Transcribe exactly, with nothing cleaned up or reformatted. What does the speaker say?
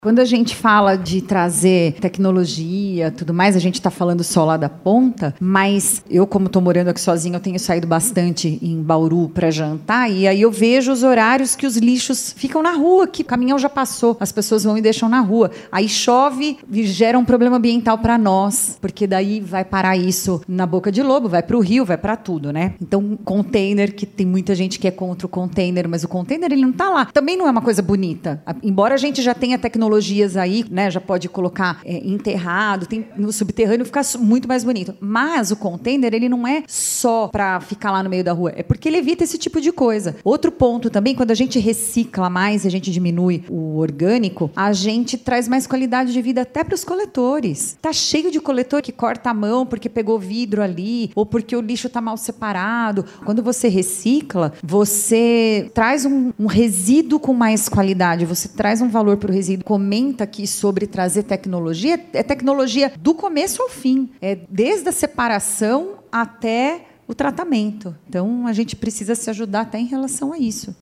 Quando a gente fala de trazer tecnologia, tudo mais, a gente está falando só lá da ponta, mas eu, como estou morando aqui sozinha, eu tenho saído bastante em Bauru para jantar, e aí eu vejo os horários que os lixos ficam na rua, que o caminhão já passou, as pessoas vão e deixam na rua. Aí chove e gera um problema ambiental para nós, porque daí vai parar isso na boca de lobo, vai para o rio, vai para tudo, né? Então, container, que tem muita gente que é contra o container, mas o container ele não está lá. Também não é uma coisa bonita. Embora a gente já tenha tecnologia tecnologias aí, né, já pode colocar é, enterrado, tem, no subterrâneo fica muito mais bonito. Mas o container, ele não é só para ficar lá no meio da rua, é porque ele evita esse tipo de coisa. Outro ponto também, quando a gente recicla mais, a gente diminui o orgânico, a gente traz mais qualidade de vida até para os coletores. Tá cheio de coletor que corta a mão porque pegou vidro ali, ou porque o lixo tá mal separado. Quando você recicla, você traz um, um resíduo com mais qualidade, você traz um valor para o resíduo. Comenta aqui sobre trazer tecnologia, é tecnologia do começo ao fim, é desde a separação até o tratamento. Então, a gente precisa se ajudar até em relação a isso.